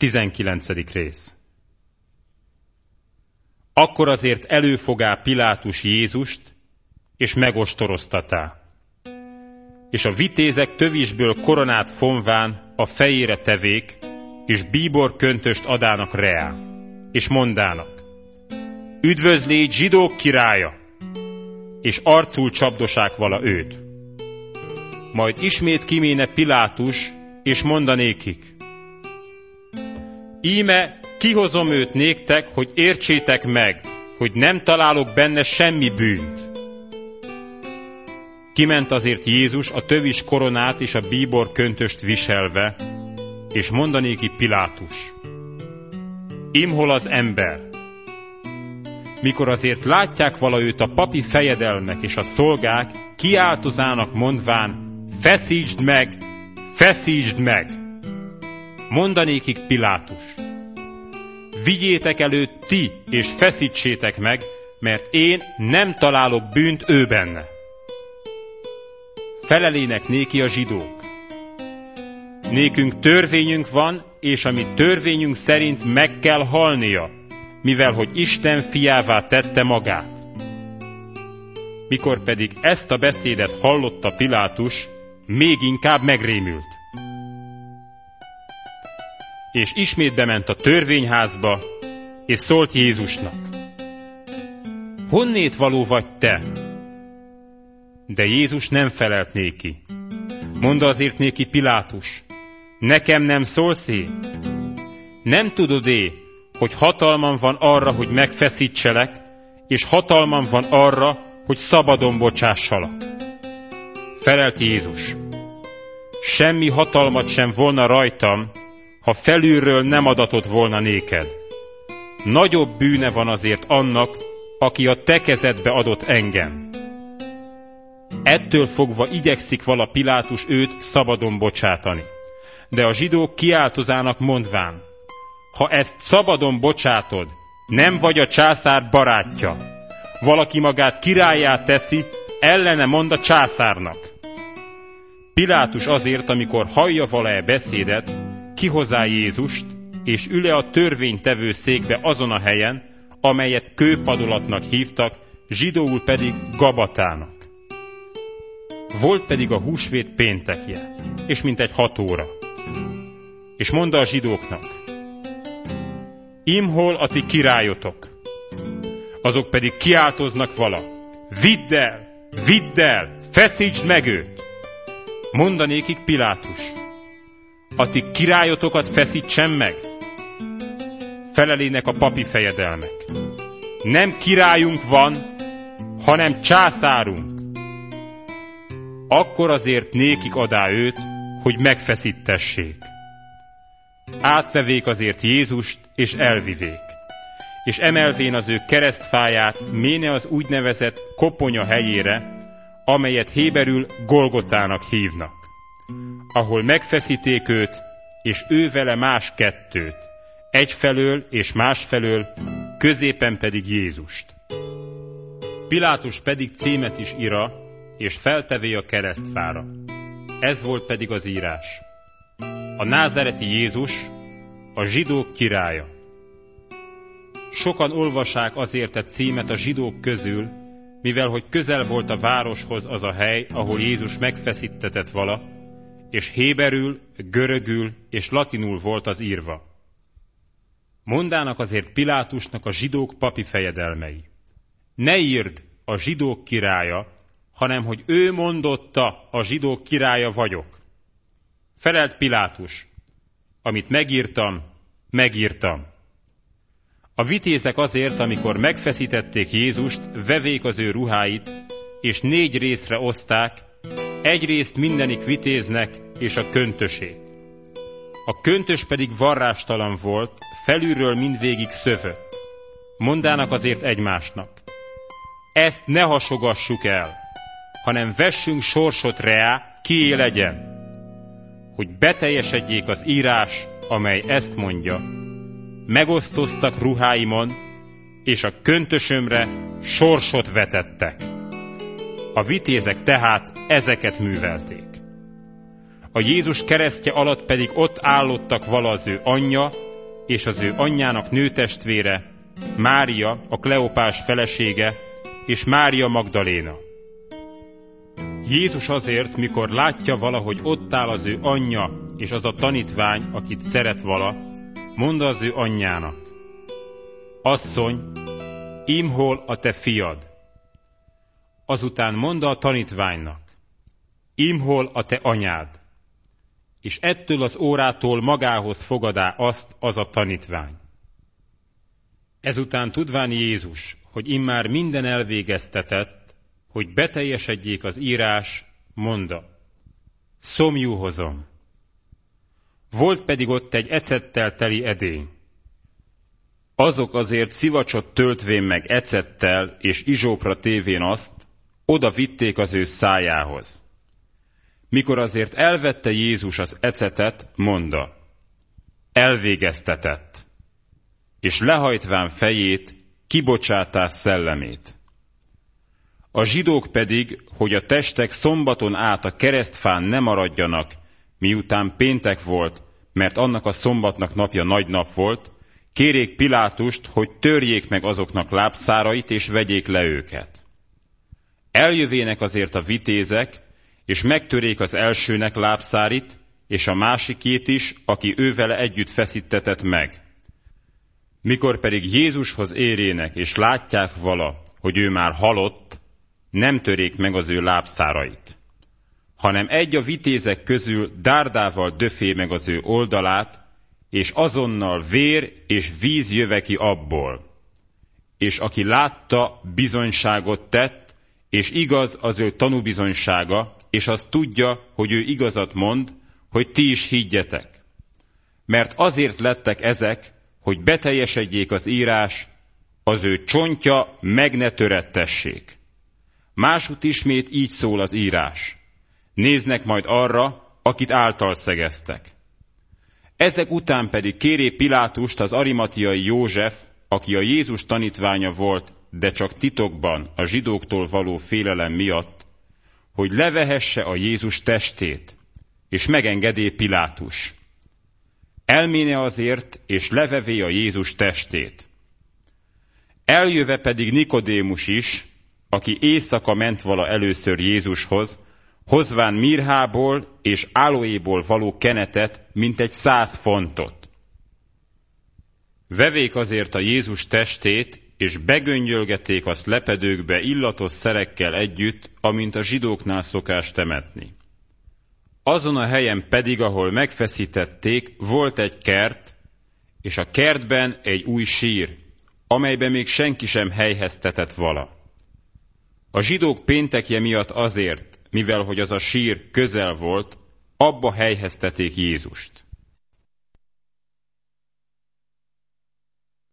19. rész. Akkor azért előfogá Pilátus Jézust, és megostoroztatá. És a vitézek tövisből koronát fonván a fejére tevék, és bíbor köntöst adának reá, és mondának: üdvözlégy zsidók királya! És arcul csapdosák vala őt. Majd ismét kiméne Pilátus, és mondanékik: íme kihozom őt néktek, hogy értsétek meg, hogy nem találok benne semmi bűnt. Kiment azért Jézus a tövis koronát és a bíbor köntöst viselve, és mondanéki Pilátus: imhol az ember? Mikor azért látják vala őt a papi fejedelmek és a szolgák, kiáltozának mondván: feszítsd meg! Feszítsd meg! Mondanékik Pilátus: vigyétek elő ti, és feszítsétek meg, mert én nem találok bűnt ő benne. Felelének néki a zsidók: nékünk törvényünk van, és ami törvényünk szerint meg kell halnia, mivel hogy Isten fiává tette magát. Mikor pedig ezt a beszédet hallotta Pilátus, még inkább megrémült. És ismét bement a törvényházba, és szólt Jézusnak: honnét való vagy te? De Jézus nem felelt néki. Mondta azért néki Pilátus: nekem nem szólsz én? Nem tudod-é, hogy hatalmam van arra, hogy megfeszítselek, és hatalmam van arra, hogy szabadon bocsássalak? Felelt Jézus: semmi hatalmat sem volna rajtam, ha felülről nem adatott volna néked. Nagyobb bűne van azért annak, aki a te kezedbe adott engem. Ettől fogva igyekszik vala Pilátus őt szabadon bocsátani. De a zsidók kiáltozának mondván: ha ezt szabadon bocsátod, nem vagy a császár barátja. Valaki magát királlyá teszi, ellene mond a császárnak. Pilátus azért, amikor hallja vala-e beszédet, kihozá Jézust, és üle a törvénytevő székbe azon a helyen, amelyet kőpadolatnak hívtak, zsidóul pedig Gabatának. Volt pedig a húsvét péntekje, és mintegy 6 óra. És mondta a zsidóknak: imhol a ti királyotok? Azok pedig kiáltoznak vala: vidd el! Vidd el! Feszítsd meg őt! Mondanékik Pilátus: a ti királyotokat feszítsem meg? Felelének a papi fejedelmek: nem királyunk van, hanem császárunk. Akkor azért nékik adá őt, hogy megfeszítessék. Átvevék azért Jézust, és elvivék. És emelvén az ő keresztfáját méne az úgynevezett koponya helyére, amelyet héberül Golgotának hívnak, ahol megfeszíték őt, és ő vele más kettőt, egyfelől és másfelől, középen pedig Jézust. Pilátus pedig címet is ira, és feltevé a keresztfára. Ez volt pedig az írás: a názáreti Jézus, a zsidók királya. Sokan olvassák azért a címet a zsidók közül, mivel hogy közel volt a városhoz az a hely, ahol Jézus megfeszítetett vala, és héberül, görögül és latinul volt az írva. Mondának azért Pilátusnak a zsidók papi fejedelmei: ne írd a zsidók királya, hanem hogy ő mondotta, a zsidók királya vagyok. Felelt Pilátus: amit megírtam, megírtam. A vitézek azért, amikor megfeszítették Jézust, vevék az ő ruháit, és 4 részre oszták, egy részt mindenik vitéznek, és a köntösét. A köntös pedig varrástalan volt, felülről mindvégig szövött. Mondának azért egymásnak: ezt ne hasogassuk el, hanem vessünk sorsot reá, kié legyen, hogy beteljesedjék az írás, amely ezt mondja: megosztoztak ruháimon, és a köntösömre sorsot vetettek. A vitézek tehát ezeket művelték. A Jézus keresztje alatt pedig ott állottak vala az ő anyja, és az ő anyjának nőtestvére, Mária, a Kleopás felesége, és Mária Magdaléna. Jézus azért, mikor látja valahogy ott áll az ő anyja, és az a tanítvány, akit szeret vala, mondta az ő anyjának: Asszony, imhol a te fiad. Azután mondta a tanítványnak: imhol a te anyád. És ettől az órától magához fogadá azt az a tanítvány. Ezután tudván Jézus, hogy immár minden elvégeztetett, hogy beteljesedjék az írás, mondta: szomjú hozom. Volt pedig ott egy ecettel teli edény. Azok azért szivacsot töltvén meg ecettel és izsópra tévén azt, oda vitték az ő szájához. Mikor azért elvette Jézus az ecetet, mondta: elvégeztetett. És lehajtván fejét, kibocsátás szellemét. A zsidók pedig, hogy a testek szombaton át a keresztfán ne maradjanak, miután péntek volt, mert annak a szombatnak napja nagy nap volt, kérék Pilátust, hogy törjék meg azoknak lábszárait, és vegyék le őket. Eljövének azért a vitézek, és megtörék az elsőnek lábszárit, és a másikét is, aki ővele együtt feszítetett meg. Mikor pedig Jézushoz érének, és látják vala, hogy ő már halott, nem törék meg az ő lábszárait, hanem egy a vitézek közül dárdával döfé meg az ő oldalát, és azonnal vér és víz jöve ki abból. És aki látta, bizonyságot tett, és igaz az ő tanúbizonysága, és azt tudja, hogy ő igazat mond, hogy ti is higgyetek. Mert azért lettek ezek, hogy beteljesedjék az írás, az ő csontja meg ne törettessék. Másút ismét így szól az írás: néznek majd arra, akit által szegeztek. Ezek után pedig kéré Pilátust az arimatiai József, aki a Jézus tanítványa volt, de csak titokban a zsidóktól való félelem miatt, hogy levehesse a Jézus testét, és megengedé Pilátus. Elméne azért, és levevé a Jézus testét. Eljöve pedig Nikodémus is, aki éjszaka ment vala először Jézushoz, hozván mirhából és aloéból való kenetet, mintegy 100 fontot. Vevék azért a Jézus testét, és begöngyölgették azt lepedőkbe illatos szerekkel együtt, amint a zsidóknál szokás temetni. Azon a helyen pedig, ahol megfeszítették, volt egy kert, és a kertben egy új sír, amelyben még senki sem helyheztetett vala. A zsidók péntekje miatt azért, mivel hogy az a sír közel volt, abba helyheztették Jézust.